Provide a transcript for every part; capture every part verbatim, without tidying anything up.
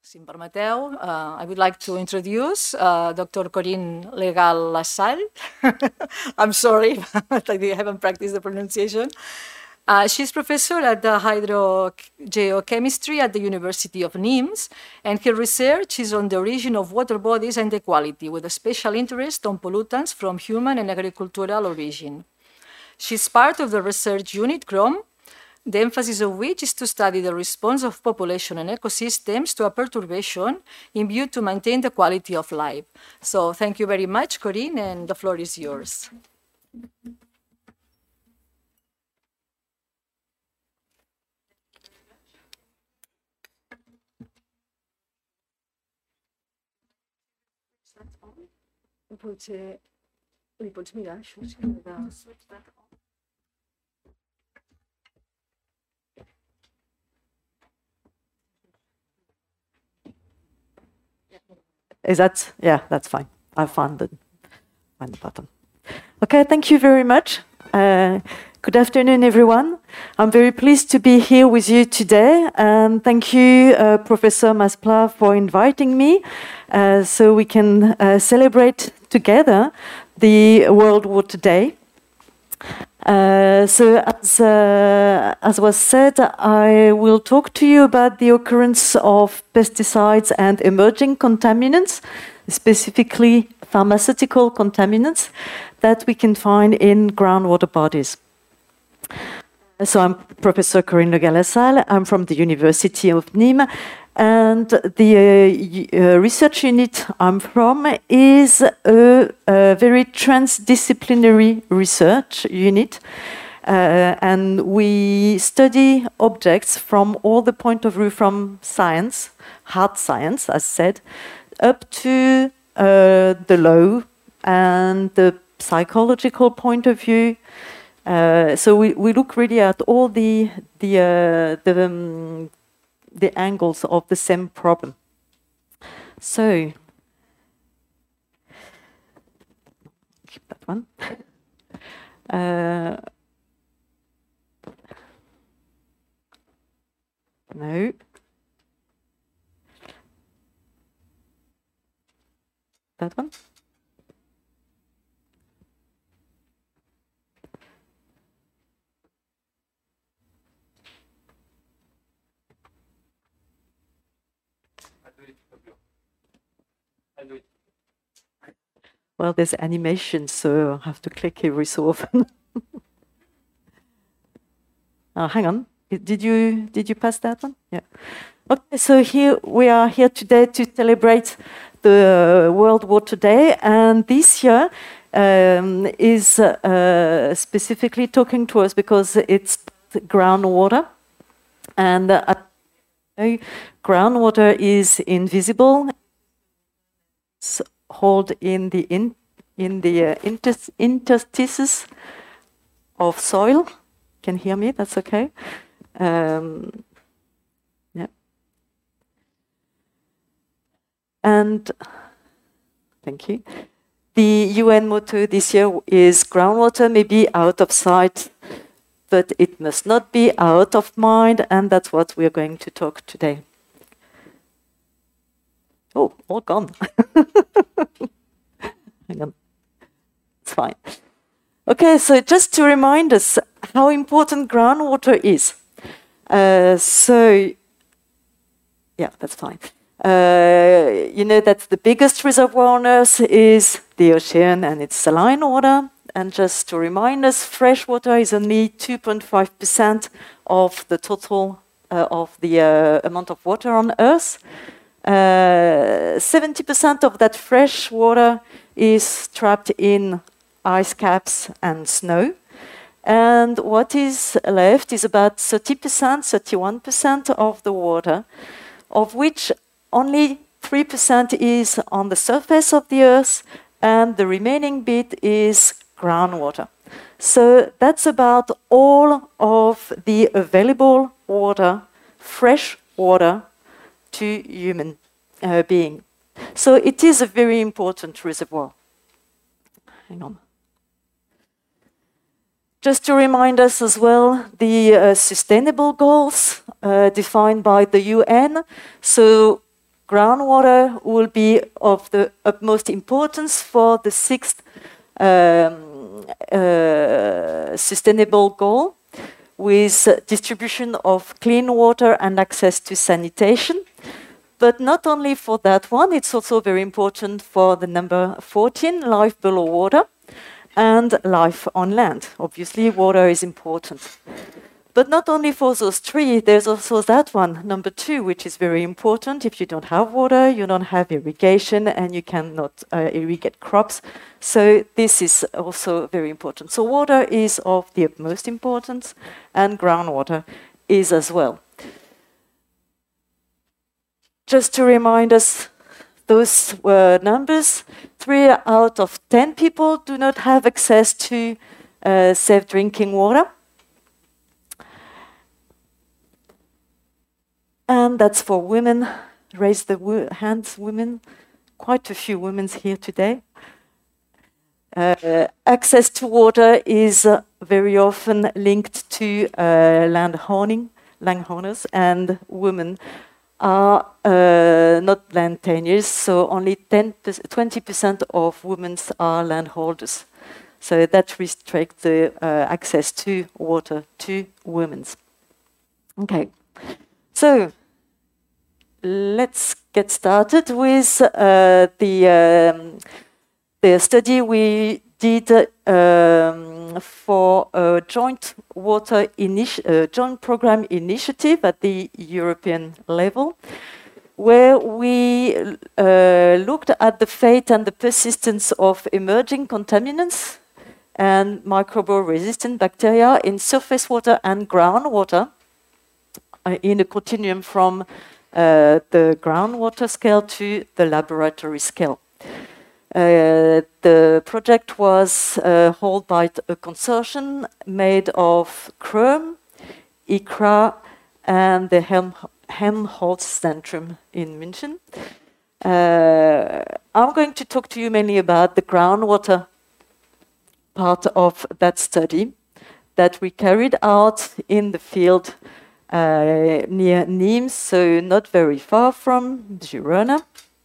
Si em permeteu, uh, I would like to introduce uh, Doctor Corinne Legal-Lassalle. I'm sorry, but I haven't practiced the pronunciation. Uh, she's professor at the hydrogeochemistry at the University of Nimes, and her research is on the origin of water bodies and equality, with a special interest on pollutants from human and agricultural origin. She's part of the research unit CHROM, the emphasis of which is to study the response of population and ecosystems to a perturbation in view to maintain the quality of life. So thank you very much, Corinne, and the floor is yours. Potser li pots mirar això? Si no de... Is that, yeah, that's fine. I found the, find the button. Okay, thank you very much. Uh, good afternoon, everyone. I'm very pleased to be here with you today. And thank you, uh, Professor Maspla, for inviting me uh, so we can uh, celebrate together the World Water Day. Uh, so, as, uh, as was said, I will talk to you about the occurrence of pesticides and emerging contaminants, specifically pharmaceutical contaminants that we can find in groundwater bodies. So, I'm Professor Corinne Legal-Lassalle. I'm from the University of Nîmes, and the uh, uh, research unit I'm from is a, a very transdisciplinary research unit, uh, and we study objects from all the point of view, from science, hard science, as said, up to uh, the law and the psychological point of view. Uh, so we, we look really at all the the uh, the um, the angles of the same problem. So, keep that one. Uh, no. That one. Well, there's animation, so I have to click every so often. Oh, hang on. Did you did you pass that one? Yeah. Okay, so here we are here today to celebrate the World Water Day, and this year um, is uh, specifically talking to us because it's groundwater, and uh, groundwater is invisible. It's hold in the in in the uh, inter interstices of soil. Can hear me? That's okay. Um, yeah. And thank you. The U N motto this year is groundwater may be out of sight, but it must not be out of mind, and that's what we're going to talk today. Oh, all gone. Hang on. It's fine. Okay, so just to remind us how important groundwater is. Uh, so, yeah, that's fine. Uh, you know that the biggest reservoir on Earth is the ocean, and it's saline water. And just to remind us, fresh water is only two point five percent of the total uh, of the uh, amount of water on Earth. seventy percent of that fresh water is trapped in ice caps and snow. And what is left is about thirty percent, thirty-one percent of the water, of which only three percent is on the surface of the Earth, and the remaining bit is groundwater. So that's about all of the available water, fresh water, to human uh, being. So it is a very important reservoir. Hang on. Just to remind us as well, the uh, sustainable goals uh, defined by the U N. So groundwater will be of the utmost importance for the sixth um, uh, sustainable goal, with distribution of clean water and access to sanitation. But not only for that one, it's also very important for the number fourteen, life below water, and life on land. Obviously, water is important. But not only for those three, there's also that one, number two, which is very important. If you don't have water, you don't have irrigation, and you cannot uh, irrigate crops. So this is also very important. So water is of the utmost importance, and groundwater is as well. Just to remind us, those were numbers. Three out of ten people do not have access to uh, safe drinking water. And that's for women. Raise the wo hands, women. Quite a few women here today. Uh, access to water is uh, very often linked to uh, land owning, landowners, and women are uh, not land tenures, so only twenty percent of women are landholders. So that restricts the uh, access to water to women. Okay. So let's get started with uh, the um, the study we did um, for a joint water initi uh, joint program initiative at the European level, where we uh, looked at the fate and the persistence of emerging contaminants and microbial-resistant bacteria in surface water and groundwater, in a continuum from uh, the groundwater scale to the laboratory scale. Uh, the project was uh, held by a consortium made of CROM, I C R A, and the Helm Helmholtz-Zentrum in München. Uh, I'm going to talk to you mainly about the groundwater part of that study that we carried out in the field Uh, near Nîmes, so not very far from Girona.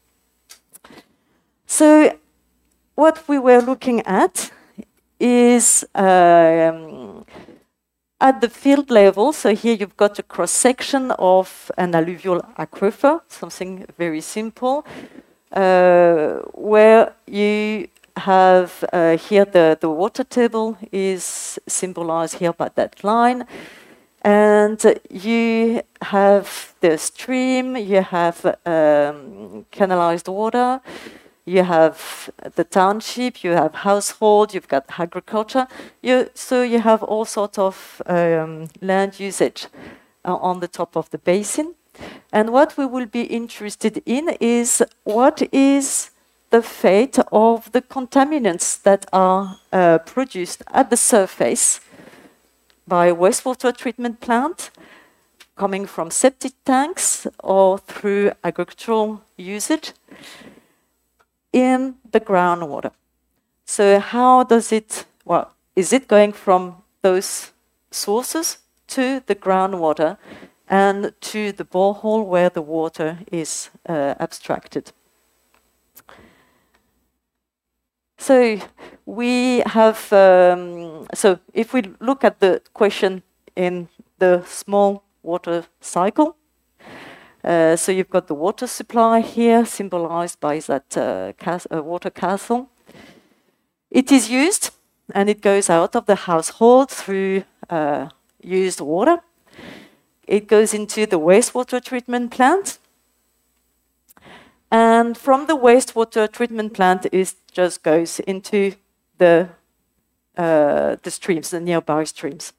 So what we were looking at is um, at the field level. So here you've got a cross-section of an alluvial aquifer, something very simple, uh, where you have uh, here the, the water table is symbolized here by that line. And you have the stream, you have um, canalized water, you have the township, you have household, you've got agriculture. You, so you have all sorts of um, land usage uh, on the top of the basin. And what we will be interested in is what is the fate of the contaminants that are uh, produced at the surface by wastewater treatment plant, coming from septic tanks or through agricultural usage in the groundwater. So how does it, well, is it going from those sources to the groundwater and to the borehole where the water is uh, abstracted? So we have, um, so if we look at the question in the small water cycle, uh, so you've got the water supply here, symbolized by that uh, cas uh, water castle. It is used, and it goes out of the household through uh, used water. It goes into the wastewater treatment plant. And from the wastewater treatment plant, it just goes into the, uh, the streams, the nearby streams.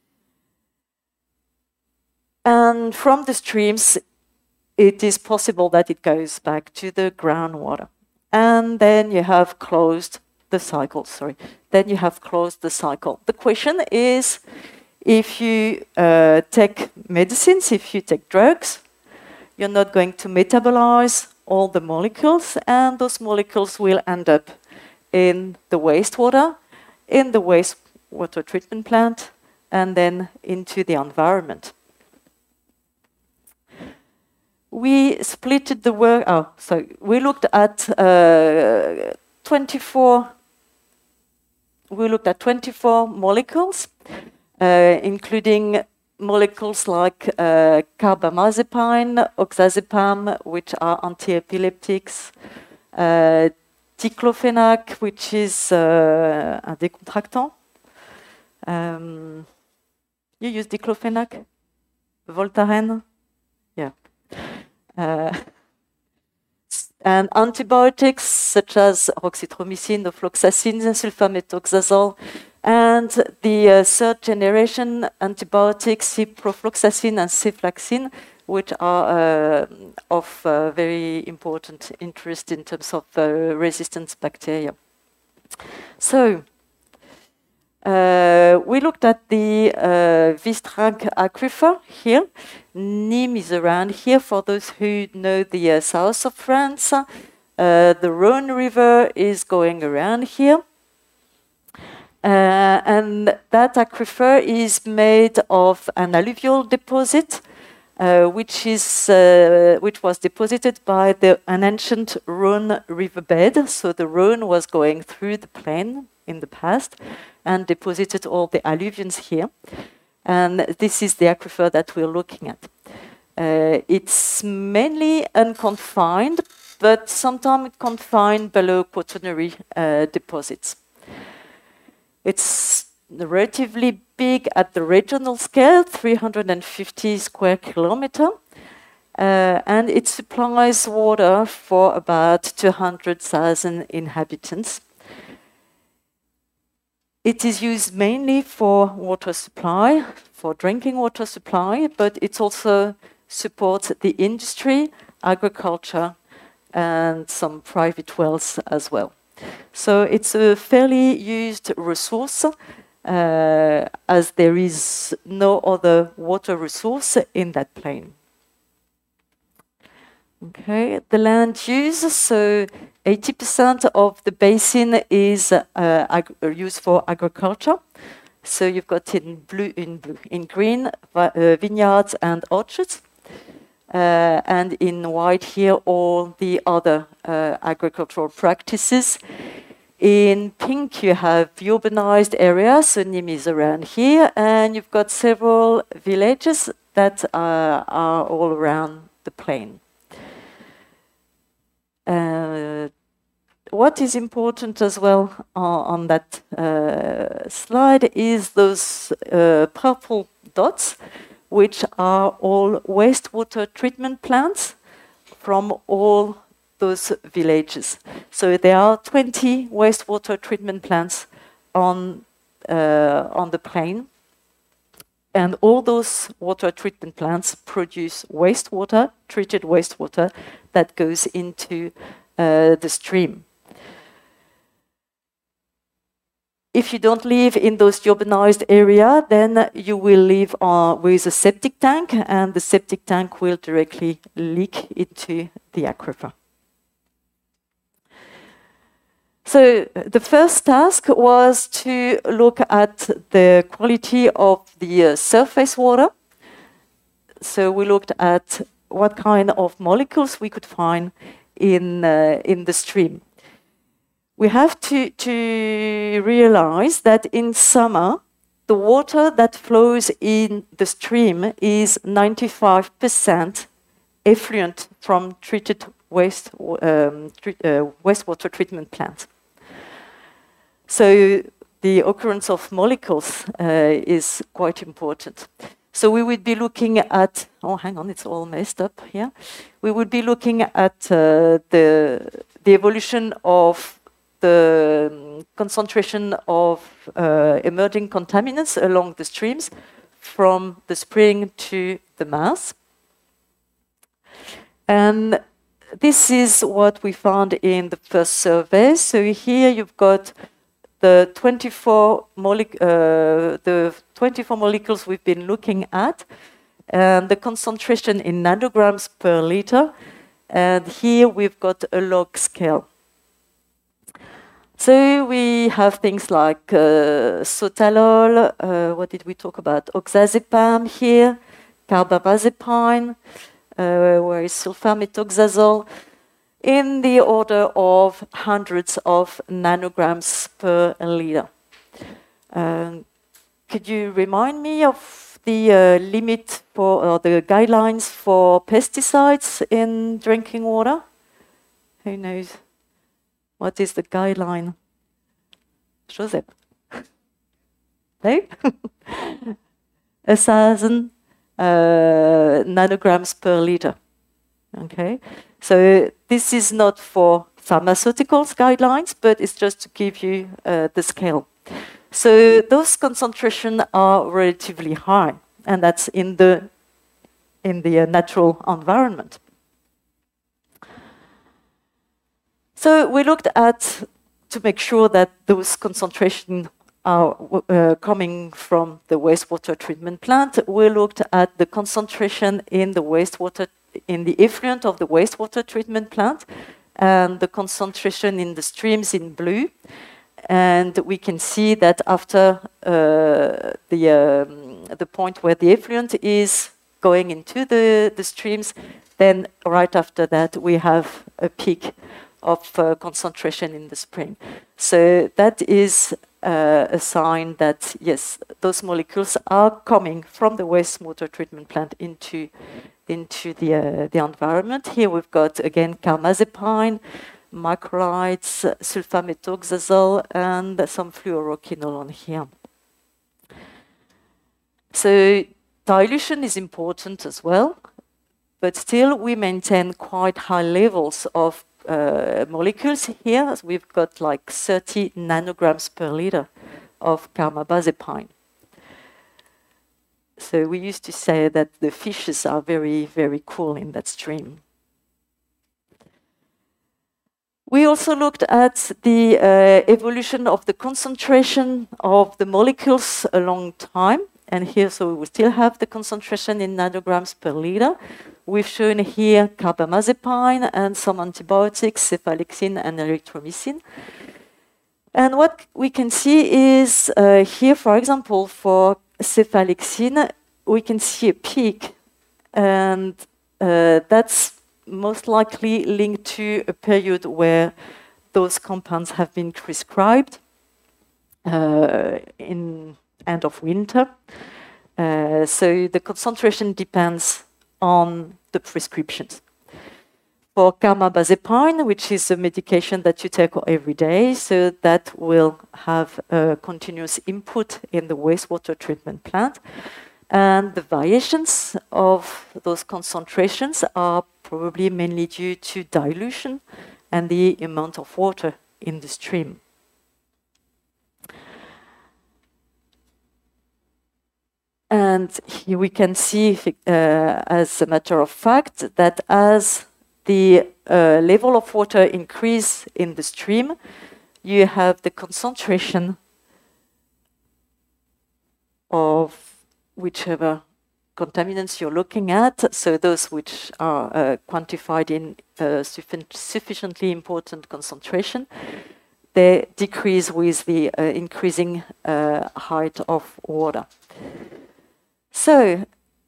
And from the streams, it is possible that it goes back to the groundwater. And then you have closed the cycle, sorry. Then you have closed the cycle. The question is, if you uh, take medicines, if you take drugs, you're not going to metabolize all the molecules, and those molecules will end up in the wastewater, in the wastewater treatment plant, and then into the environment. we splitted the work. Oh, so we looked at uh, twenty-four. We looked at twenty-four molecules, uh, including molecules like uh, carbamazepine, oxazepam, which are antiepileptics, uh, diclofenac, which is uh, un décontractant. Um, you use diclofenac? Voltaren? Yeah. Uh, and antibiotics such as oxytromycin, ofloxacin, sulfamethoxazole, and the uh, third generation antibiotics, ciprofloxacin and cenflaxin, which are uh, of uh, very important interest in terms of uh, resistant bacteria. So, uh, we looked at the uh, Vistranc aquifer here. Nîmes is around here for those who know the uh, south of France. Uh, the Rhône River is going around here. Uh, and that aquifer is made of an alluvial deposit, uh, which is uh, which was deposited by the, an ancient Rhône riverbed. So the Rhône was going through the plain in the past and deposited all the alluvions here. And this is the aquifer that we're looking at. Uh, it's mainly unconfined, but sometimes confined below quaternary uh, deposits. It's relatively big at the regional scale, three hundred fifty square kilometer, uh, and it supplies water for about two hundred thousand inhabitants. It is used mainly for water supply, for drinking water supply, but it also supports the industry, agriculture, and some private wells as well. So it's a fairly used resource, uh, as there is no other water resource in that plain. Okay, the land use, so eighty percent of the basin is uh, used for agriculture. So you've got in blue, in blue, in green, uh, vineyards and orchards. Uh, and in white here, all the other uh, agricultural practices. In pink, you have urbanized areas, so Nîmes is around here, and you've got several villages that uh, are all around the plain. Uh, what is important as well uh, on that uh, slide is those uh, purple dots, which are all wastewater treatment plants from all those villages. So there are twenty wastewater treatment plants on, uh, on the plain. And all those water treatment plants produce wastewater, treated wastewater, that goes into uh, the stream. If you don't live in those urbanized areas, then you will live uh, with a septic tank, and the septic tank will directly leak into the aquifer. So the first task was to look at the quality of the uh, surface water. So we looked at what kind of molecules we could find in, uh, in the stream. We have to, to realize that in summer, the water that flows in the stream is ninety-five percent effluent from treated waste, um, treat, uh, wastewater treatment plants. So the occurrence of molecules uh, is quite important. So we would be looking at, oh, hang on, it's all messed up here. We would be looking at uh, the, the evolution of the um, concentration of uh, emerging contaminants along the streams from the spring to the mouth. And this is what we found in the first survey. So here you've got the twenty-four, mole- uh, the twenty-four molecules we've been looking at, and the concentration in nanograms per liter. And here we've got a log scale. So we have things like uh, sotalol, uh, what did we talk about? Oxazepam here, carbamazepine, uh, where is sulfamethoxazole, in the order of hundreds of nanograms per liter. Um, could you remind me of the uh, limit for, or the guidelines for pesticides in drinking water? Who knows? What is the guideline? Joseph? No? A thousand uh, nanograms per liter. Okay, so this is not for pharmaceuticals guidelines, but it's just to give you uh, the scale. So those concentrations are relatively high, and that's in the in the uh, natural environment. So we looked at, to make sure that those concentrations are uh, coming from the wastewater treatment plant, we looked at the concentration in the wastewater, in the effluent of the wastewater treatment plant, and the concentration in the streams in blue. And we can see that after uh, the, um, the point where the effluent is going into the, the streams, then right after that we have a peak of uh, concentration in the spring. So that is uh, a sign that, yes, those molecules are coming from the wastewater treatment plant into, into the, uh, the environment. Here we've got, again, carbamazepine, macrolides, sulfamethoxazole, and some fluoroquinolone here. So dilution is important as well, but still we maintain quite high levels of uh, molecules here. As we've got like thirty nanograms per liter of carbamazepine. So we used to say that the fishes are very, very cool in that stream. We also looked at the uh, evolution of the concentration of the molecules along time. And here, so we still have the concentration in nanograms per liter. We've shown here carbamazepine and some antibiotics, cephalexin and erythromycin. And what we can see is uh, here, for example, for cephalexin, we can see a peak. And uh, that's most likely linked to a period where those compounds have been prescribed uh, in end of winter. Uh, so the concentration depends on the prescriptions. For carbamazepine, which is a medication that you take every day, so that will have a continuous input in the wastewater treatment plant. And the variations of those concentrations are probably mainly due to dilution and the amount of water in the stream. And here we can see, uh, as a matter of fact, that as the uh, level of water increase in the stream, you have the concentration of whichever contaminants you're looking at, so those which are uh, quantified in uh, suffi sufficiently important concentration, they decrease with the uh, increasing uh, height of water. So,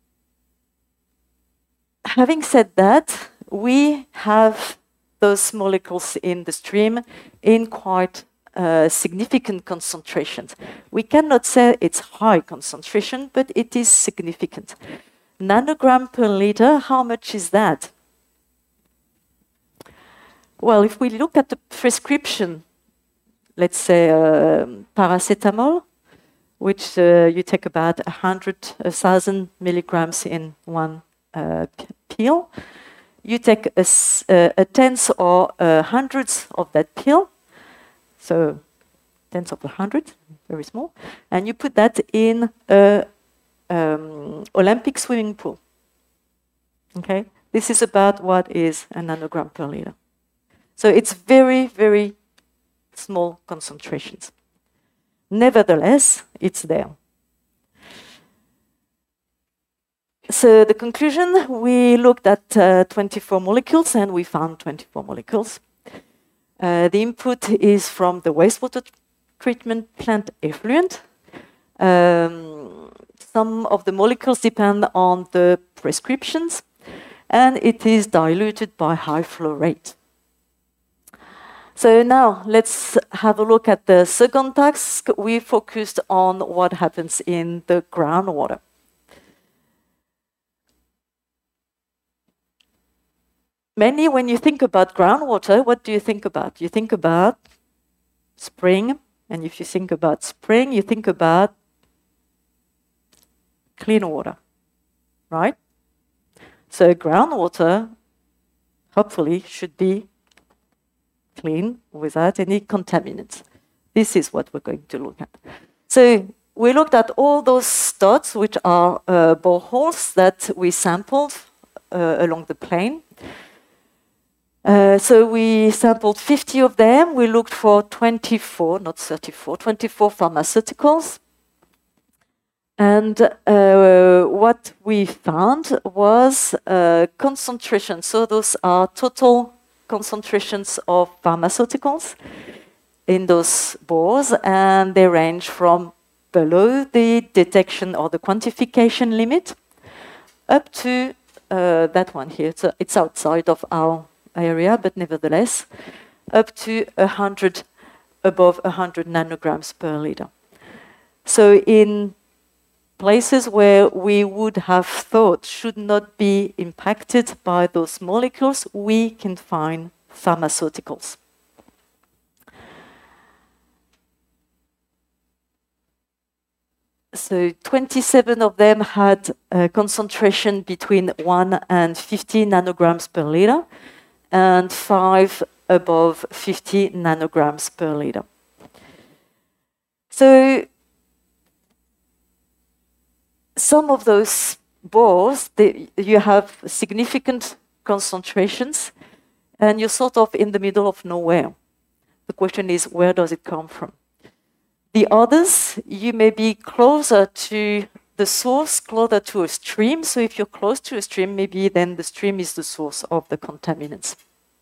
having said that, we have those molecules in the stream in quite uh, significant concentrations. We cannot say it's high concentration, but it is significant. Nanogram per liter, how much is that? Well, if we look at the prescription, let's say uh, paracetamol, which uh, you take about a hundred, a thousand milligrams in one uh, pill. You take a, a, a tenth or a hundredth of that pill, so tenth of a hundred, very small, and you put that in a um, Olympic swimming pool. Okay, this is about what is a nanogram per liter. So it's very, very small concentrations. Nevertheless, it's there. So the conclusion, we looked at uh, twenty-four molecules and we found twenty-four molecules. Uh, the input is from the wastewater treatment plant effluent. Um, some of the molecules depend on the prescriptions. and it is diluted by high flow rate. So now let's have a look at the second task. We focused on what happens in the groundwater. Mainly when you think about groundwater, what do you think about? You think about spring, and if you think about spring, you think about clean water, right? So groundwater, hopefully, should be clean without any contaminants. This is what we're going to look at. So we looked at all those dots, which are uh, boreholes that we sampled uh, along the plain. Uh, so we sampled fifty of them. We looked for twenty-four, not thirty-four, twenty-four pharmaceuticals. And uh, what we found was uh, concentration. So those are total concentrations of pharmaceuticals in those bores, and they range from below the detection or the quantification limit up to uh, that one here. So it's outside of our area, but nevertheless, up to one hundred, above one hundred nanograms per liter. So in places where we would have thought should not be impacted by those molecules, we can find pharmaceuticals. So twenty-seven of them had a concentration between one and fifty nanograms per liter, and five above fifty nanograms per liter. So some of those bores, they, you have significant concentrations, and you're sort of in the middle of nowhere. The question is, where does it come from? The others, you may be closer to the source, closer to a stream. So if you're close to a stream, maybe then the stream is the source of the contaminants.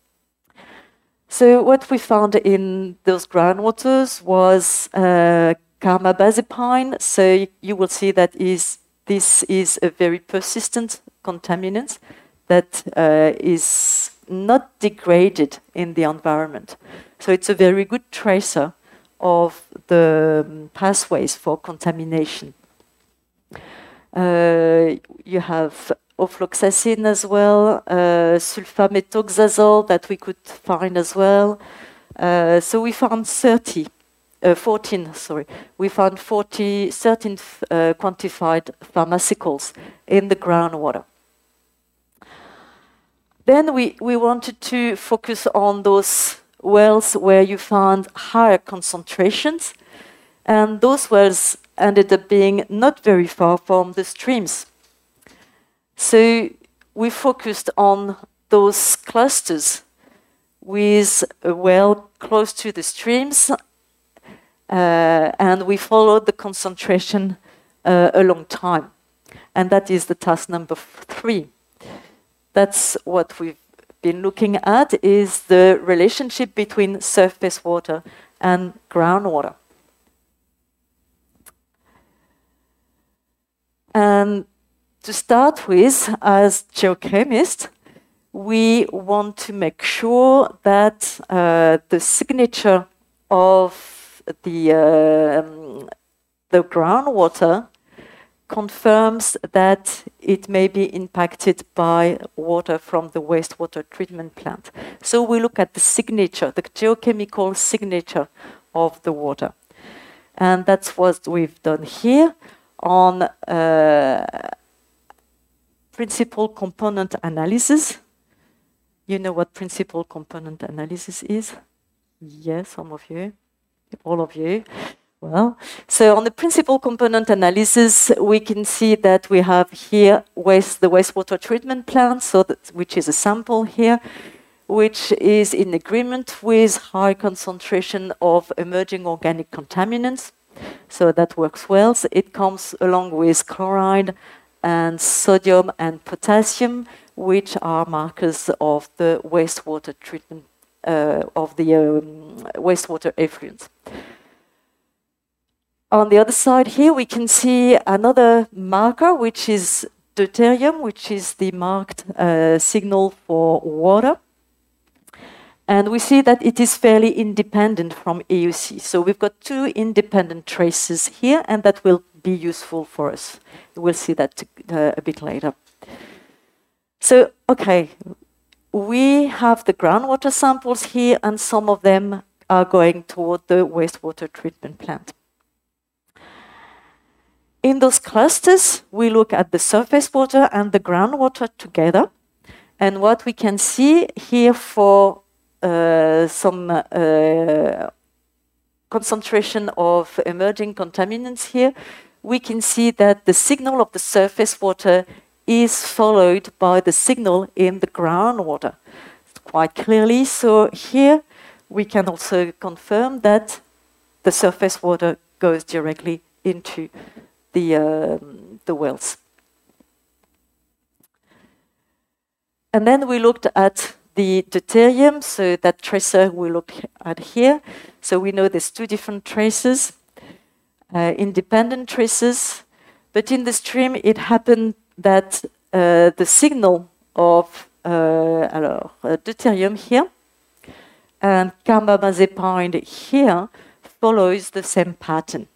So what we found in those groundwaters was uh, carbamazepine. So you will see that is this is a very persistent contaminant that uh, is not degraded in the environment. So it's a very good tracer of the um, pathways for contamination. Uh, you have ofloxacin as well, uh, sulfamethoxazole that we could find as well. Uh, so we found thirty, uh, fourteen, sorry. We found forty, thirteen uh, quantified pharmaceuticals in the groundwater. Then we, we wanted to focus on those wells where you found higher concentrations, and those wells ended up being not very far from the streams. So we focused on those clusters with a well close to the streams, uh, and we followed the concentration uh, a long time. And that is the task number three. That's what we've been looking at, is the relationship between surface water and groundwater. And to start with, as geochemists, we want to make sure that uh, the signature of the, uh, um, the groundwater confirms that it may be impacted by water from the wastewater treatment plant. So we look at the signature, the geochemical signature of the water. And that's what we've done here on uh, principal component analysis. You know what principal component analysis is? Yes, some of you, all of you. Well, so on the principal component analysis, we can see that we have here waste, the wastewater treatment plant, so that, which is a sample here, which is in agreement with high concentration of emerging organic contaminants. So that works well. So it comes along with chloride and sodium and potassium, which are markers of the wastewater treatment, uh, of the um, wastewater effluent. On the other side here, we can see another marker, which is deuterium, which is the marked uh, signal for water. And we see that it is fairly independent from E U C. So we've got two independent traces here, and that will be useful for us. We'll see that uh, a bit later. So, okay, we have the groundwater samples here, and some of them are going toward the wastewater treatment plant. In those clusters, we look at the surface water and the groundwater together. And what we can see here for uh, some uh, concentration of emerging contaminants here, we can see that the signal of the surface water is followed by the signal in the groundwater quite clearly. So here we can also confirm that the surface water goes directly into the, uh, the wells. And then we looked at the deuterium, so that tracer we look at here. So we know there's two different traces, uh, independent traces, but in the stream it happened that uh, the signal of uh, alors, uh, deuterium here and carbamazepine here follows the same pattern.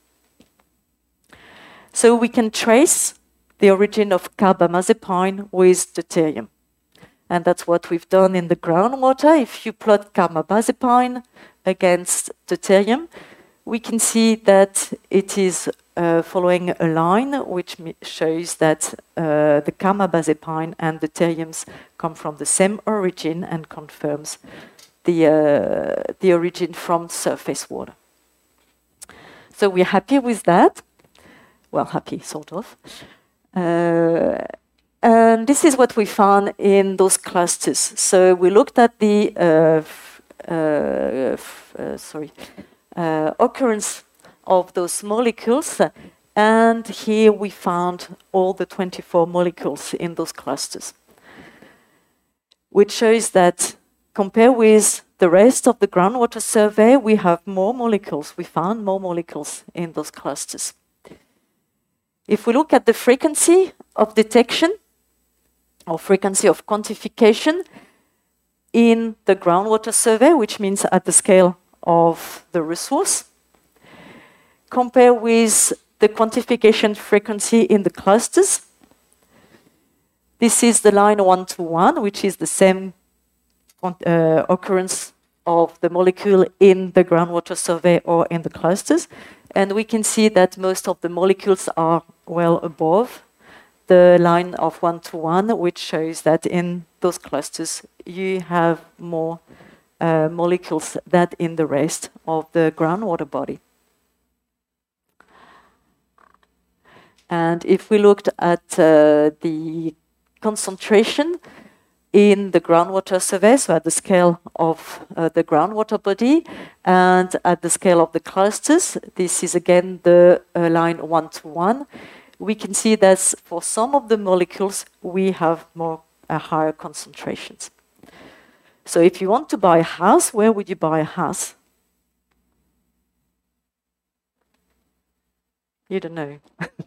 So we can trace the origin of carbamazepine with deuterium. And that's what we've done in the groundwater. If you plot carbamazepine against deuterium, we can see that it is uh, following a line which shows that uh, the carbamazepine and deuteriums come from the same origin and confirms the, uh, the origin from surface water. So we're happy with that. Well, happy, sort of. Uh, and this is what we found in those clusters. So we looked at the uh, uh, uh, sorry uh, occurrence of those molecules, and here we found all the twenty-four molecules in those clusters, which shows that compared with the rest of the groundwater survey, we have more molecules. We found more molecules in those clusters. If we look at the frequency of detection or frequency of quantification in the groundwater survey, which means at the scale of the resource, compare with the quantification frequency in the clusters. This is the line one to one, which is the same uh, occurrence of the molecule in the groundwater survey or in the clusters. And we can see that most of the molecules are well above the line of one to one, which shows that in those clusters you have more uh, molecules than in the rest of the groundwater body. And if we looked at uh, the concentration in the groundwater survey, so at the scale of uh, the groundwater body and at the scale of the clusters, this is again the uh, line one to one, we can see that for some of the molecules we have more uh, higher concentrations. So if you want to buy a house, where would you buy a house? You don't know.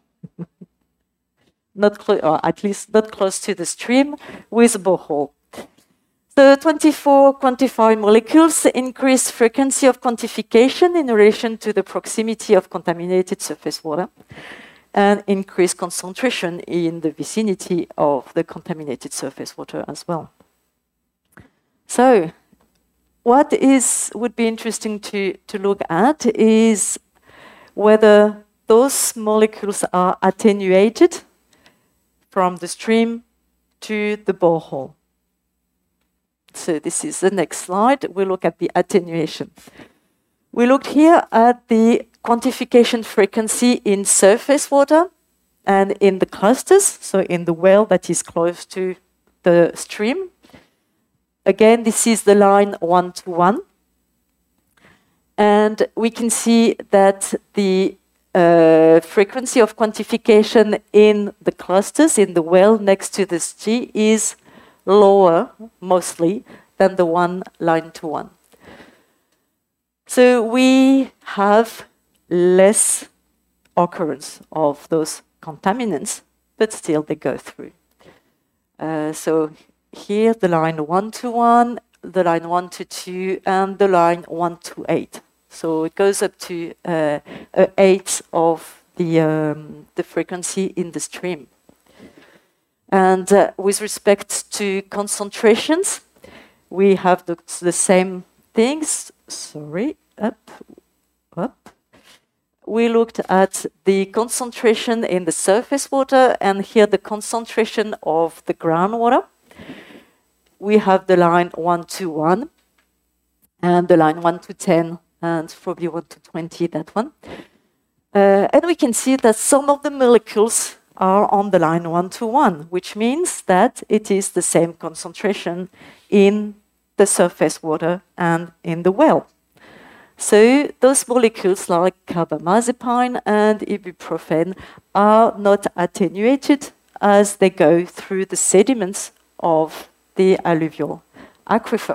Not close, or at least not close to the stream, with a borehole. So twenty-four quantified molecules increase frequency of quantification in relation to the proximity of contaminated surface water, and increase concentration in the vicinity of the contaminated surface water as well. So what is would be interesting to, to look at is whether those molecules are attenuated from the stream to the borehole. So this is the next slide. We look at the attenuation. We looked here at the quantification frequency in surface water and in the clusters, so in the well that is close to the stream. Again, this is the line one to one. And we can see that the Uh, frequency of quantification in the clusters, in the well next to the G, is lower, mostly, than the one line to one. So we have less occurrence of those contaminants, but still they go through. Uh, so here the line one to one, the line one to two, and the line one to eight. So it goes up to uh, a eighth of the, um, the frequency in the stream. And uh, with respect to concentrations, we have the, the same things. Sorry, up, up. We looked at the concentration in the surface water, and here the concentration of the groundwater. We have the line one to one, and the line one to ten, and probably one to twenty, that one. Uh, and we can see that some of the molecules are on the line one to one, which means that it is the same concentration in the surface water and in the well. So those molecules like carbamazepine and ibuprofen are not attenuated as they go through the sediments of the alluvial aquifer.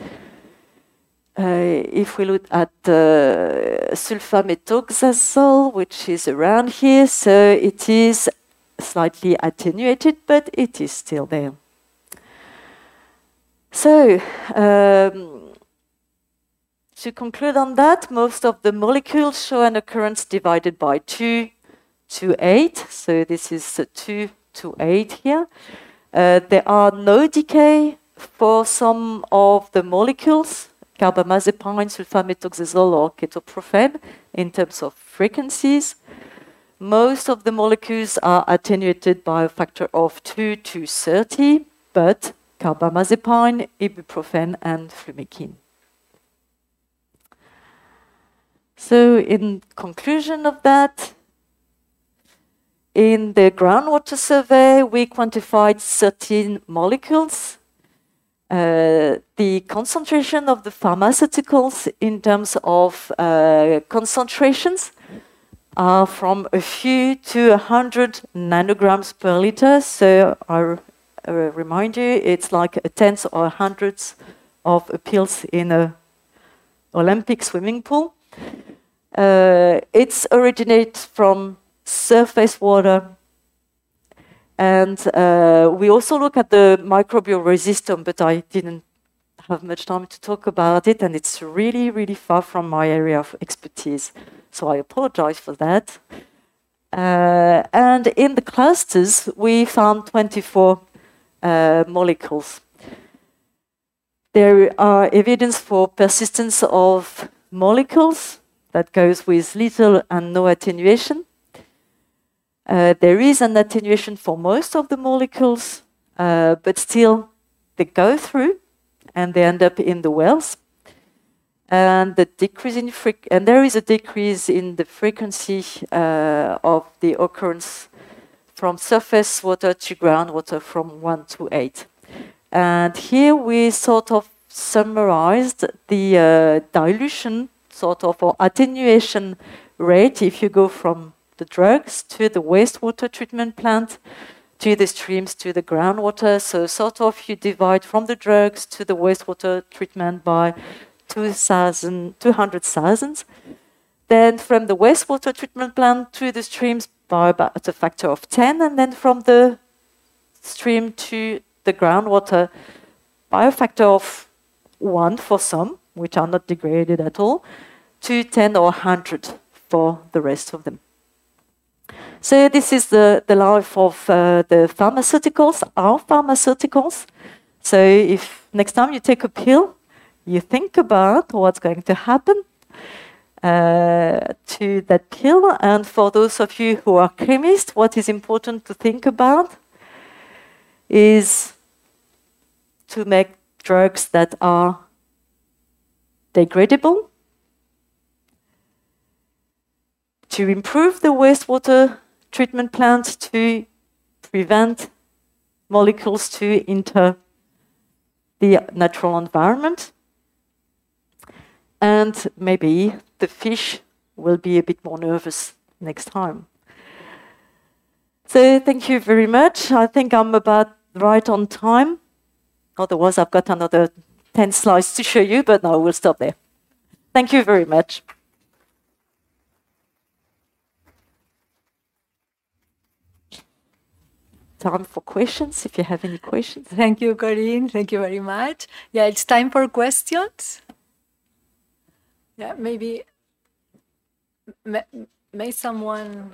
Uh, if we look at uh, sulfamethoxazole, which is around here, so it is slightly attenuated, but it is still there. So, um, to conclude on that, most of the molecules show an occurrence divided by two to eight. So this is two to eight here. Uh, there are no decay for some of the molecules, carbamazepine, sulfamethoxazole, or ketoprofen, in terms of frequencies. Most of the molecules are attenuated by a factor of two to thirty, but carbamazepine, ibuprofen, and flumecine. So in conclusion of that, in the groundwater survey, we quantified thirteen molecules. Uh, the concentration of the pharmaceuticals in terms of uh, concentrations are from a few to one hundred nanograms per liter. So I uh, remind you, it's like a tenth or a hundredth of a pills in an Olympic swimming pool. Uh, it's originates from surface water, and uh, we also look at the microbial resistance, but I didn't have much time to talk about it, and it's really, really far from my area of expertise, so I apologize for that. Uh, and in the clusters, we found twenty-four uh, molecules. There are evidence for persistence of molecules that goes with little and no attenuation. Uh, there is an attenuation for most of the molecules, uh, but still they go through and they end up in the wells. And the decrease in freq and there is a decrease in the frequency uh, of the occurrence from surface water to groundwater from one to eight. And here we sort of summarized the uh, dilution sort of or attenuation rate if you go from the drugs to the wastewater treatment plant, to the streams, to the groundwater. So sort of you divide from the drugs to the wastewater treatment by two hundred thousand. Then from the wastewater treatment plant to the streams by about a factor of ten. And then from the stream to the groundwater by a factor of one for some, which are not degraded at all, to ten or one hundred for the rest of them. So this is the, the life of uh, the pharmaceuticals, our pharmaceuticals. So if next time you take a pill, you think about what's going to happen uh, to that pill. And for those of you who are chemists, what is important to think about is to make drugs that are degradable, to improve the wastewater treatment plant to prevent molecules to enter the natural environment. And maybe the fish will be a bit more nervous next time. So thank you very much. I think I'm about right on time. Otherwise, I've got another ten slides to show you, but no, we'll stop there. Thank you very much. time for questions, if you have any questions. Thank you, Corinne. Thank you very much. Yeah, it's time for questions. Yeah, maybe may, may someone...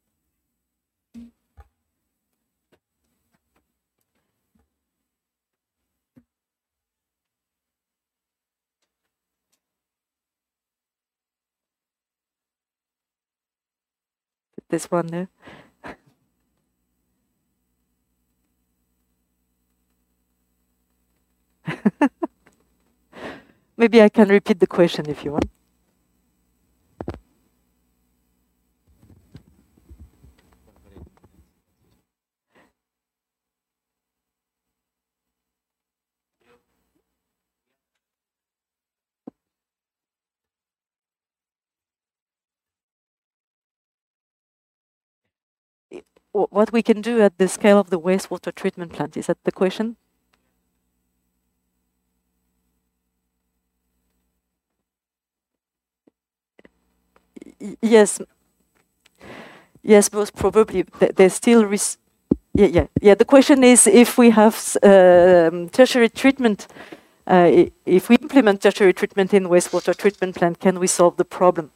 This one there. Maybe I can repeat the question if you want. What we can do at the scale of the wastewater treatment plant, is that the question? Yes. Yes, most probably. There's still risk. Yeah, yeah, yeah. The question is if we have um, tertiary treatment, uh, if we implement tertiary treatment in wastewater treatment plant, can we solve the problem?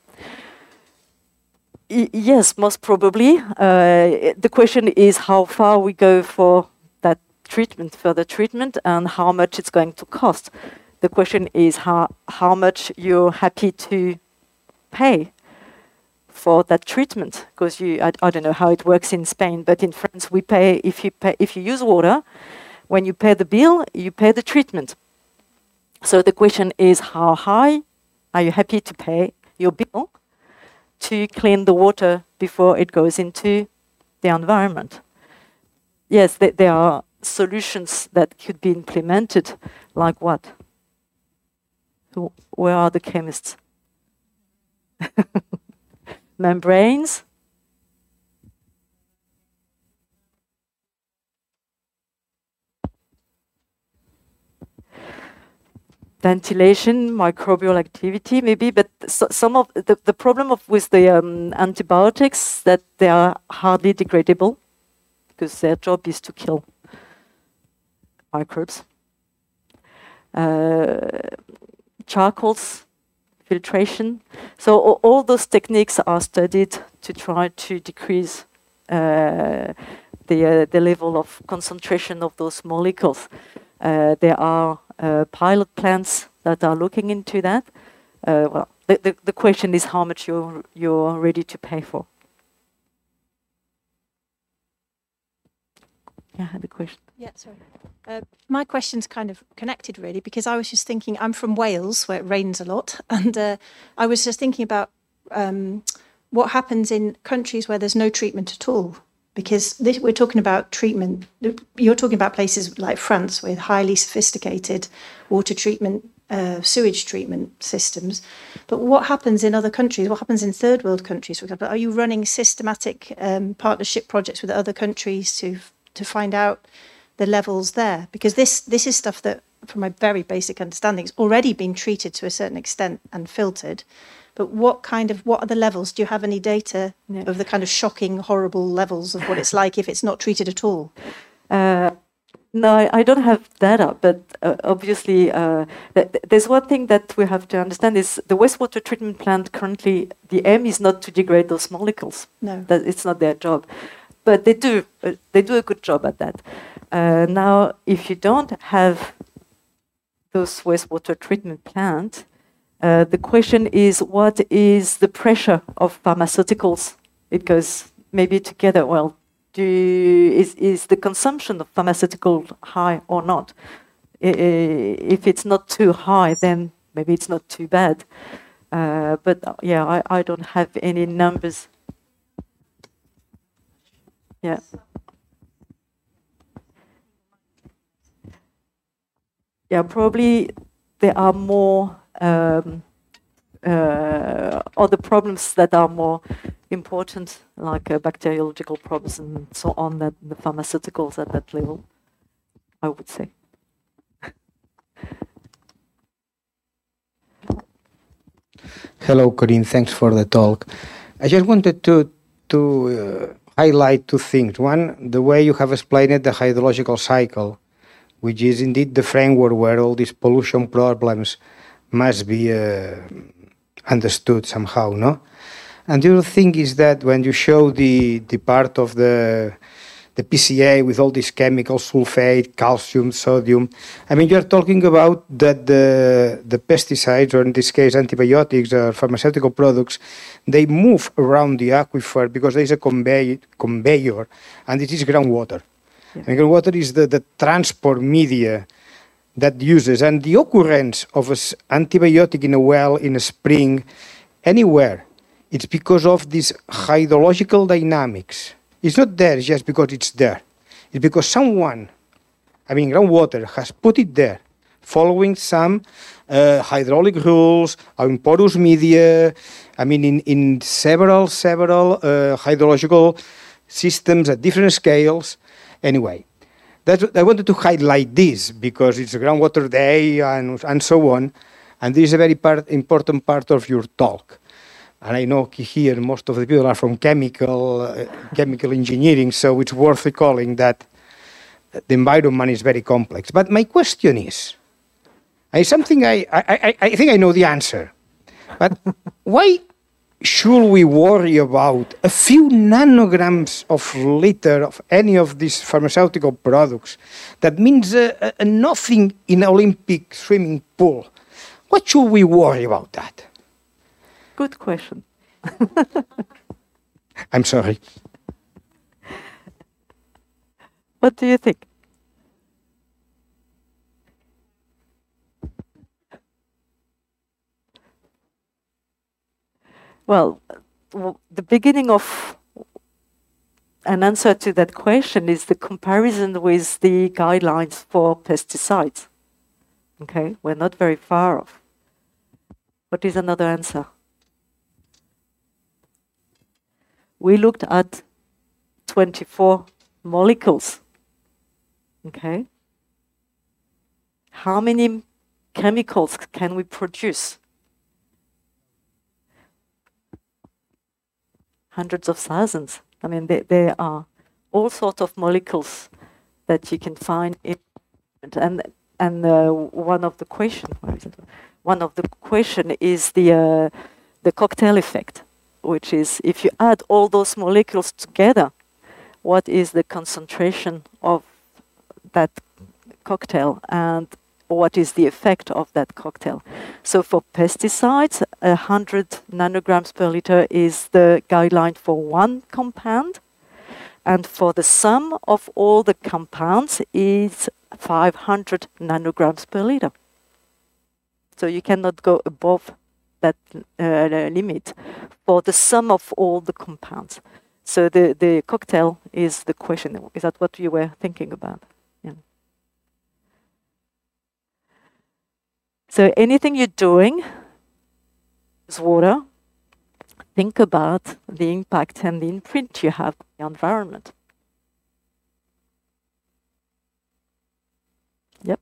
Y yes, most probably. Uh, the question is how far we go for that treatment, further treatment, and how much it's going to cost. The question is how how much you're happy to pay for that treatment, because you I, I don't know how it works in Spain, but in France we pay if you pay if you use water, when you pay the bill, you pay the treatment. So the question is how high are you happy to pay your bill to clean the water before it goes into the environment? Yes, th there are solutions that could be implemented, like what? So where are the chemists? Membranes? Ventilation, microbial activity, maybe, but so, some of the, the problem of with the um, antibiotics that they are hardly degradable because their job is to kill microbes. Uh, charcoals, filtration. So all, all those techniques are studied to try to decrease uh, the uh, the level of concentration of those molecules. Uh, there are uh, pilot plants that are looking into that. Uh, well, the, the, the question is how much you're, you're ready to pay for. Yeah, I had a question. Yeah, sorry. Uh, my question's kind of connected, really, because I was just thinking, I'm from Wales, where it rains a lot, and uh, I was just thinking about um, what happens in countries where there's no treatment at all. Because this, we're talking about treatment, you're talking about places like France with highly sophisticated water treatment, uh, sewage treatment systems. But what happens in other countries? What happens in third world countries, for example? Are you running systematic um, partnership projects with other countries to to find out the levels there? Because this this is stuff that, from my very basic understanding, has already been treated to a certain extent and filtered. But what kind of, what are the levels? Do you have any data yeah. of the kind of shocking, horrible levels of what it's like if it's not treated at all? Uh, no, I, I don't have data, but uh, obviously uh, th there's one thing that we have to understand is the wastewater treatment plant currently, the aim is not to degrade those molecules. No. That it's not their job. But they do, uh, they do a good job at that. Uh, now, if you don't have those wastewater treatment plants, Uh, the question is, what is the pressure of pharmaceuticals? It goes maybe together. Well, do you, is, is the consumption of pharmaceutical high or not? I, if it's not too high, then maybe it's not too bad. Uh, but uh, yeah, I, I don't have any numbers. Yeah. Yeah, probably there are more Um, uh, other problems that are more important, like uh, bacteriological problems and so on, that the pharmaceuticals at that level, I would say. Hello, Corinne. Thanks for the talk. I just wanted to to uh, highlight two things. One, the way you have explained it, the hydrological cycle, which is indeed the framework where all these pollution problems must be uh, understood somehow, no? And the other thing is that when you show the, the part of the, the P C A with all these chemicals, sulfate, calcium, sodium, I mean, you're talking about that the, the pesticides, or in this case, antibiotics or pharmaceutical products, they move around the aquifer because there's a convey, conveyor, and it is groundwater. Yeah. And groundwater is the, the transport media that uses, and the occurrence of an antibiotic in a well, in a spring, anywhere, it's because of these hydrological dynamics. It's not there just because it's there. It's because someone, I mean, groundwater, has put it there, following some uh, hydraulic rules, in porous media, I mean, in, in several, several uh, hydrological systems at different scales. Anyway, that's, I wanted to highlight this because it's a groundwater day and, and so on. And this is a very part, important part of your talk. And I know here most of the people are from chemical, uh, chemical engineering, so it's worth recalling that the environment is very complex. But my question is, is something I, I, I, I think I know the answer, but why should we worry about a few nanograms of liter of any of these pharmaceutical products? That means uh, uh, nothing in an Olympic swimming pool. What should we worry about that? Good question. I'm sorry. What do you think? Well, the beginning of an answer to that question is the comparison with the guidelines for pesticides. Okay, we're not very far off. What is another answer? We looked at twenty-four molecules. Okay. How many chemicals can we produce? Hundreds of thousands. I mean, there, there are all sorts of molecules that you can find in, and and uh, one of the question, where is it? One of the question is the uh, the cocktail effect, which is if you add all those molecules together, what is the concentration of that cocktail and what is the effect of that cocktail? So for pesticides, one hundred nanograms per liter is the guideline for one compound, and for the sum of all the compounds is five hundred nanograms per liter. So you cannot go above that uh, limit for the sum of all the compounds. So the, the cocktail is the question. Is that what you were thinking about? Yeah. So anything you're doing with water, think about the impact and the imprint you have on the environment. Yep.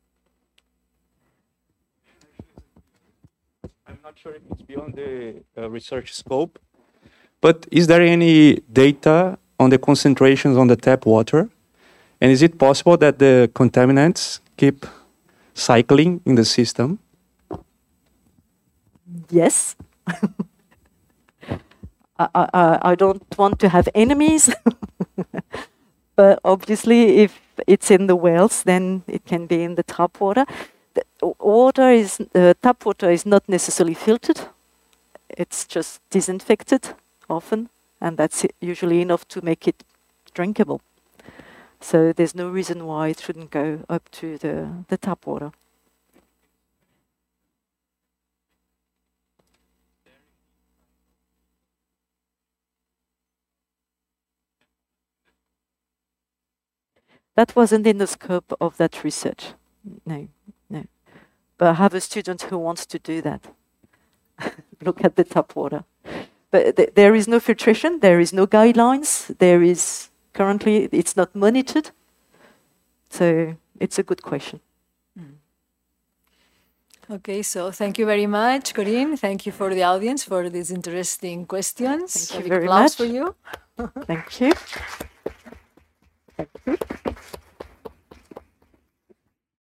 I'm not sure if it's beyond the uh, research scope, but is there any data on the concentrations on the tap water? And is it possible that the contaminants keep cycling in the system? Yes. I, I, I don't want to have enemies, but obviously if it's in the wells, then it can be in the tap water. The water is, uh, tap water is not necessarily filtered. It's just disinfected often, and that's usually enough to make it drinkable. So there's no reason why it shouldn't go up to the, the tap water. That wasn't in the scope of that research. No, no. But I have a student who wants to do that. Look at the tap water. But th there is no filtration, there is no guidelines, there is currently, it's not monitored. So it's a good question. Mm. Okay, so thank you very much, Corinne. Thank you for the audience for these interesting questions. Thank you A big very applause much. for you. Thank you. Thank you.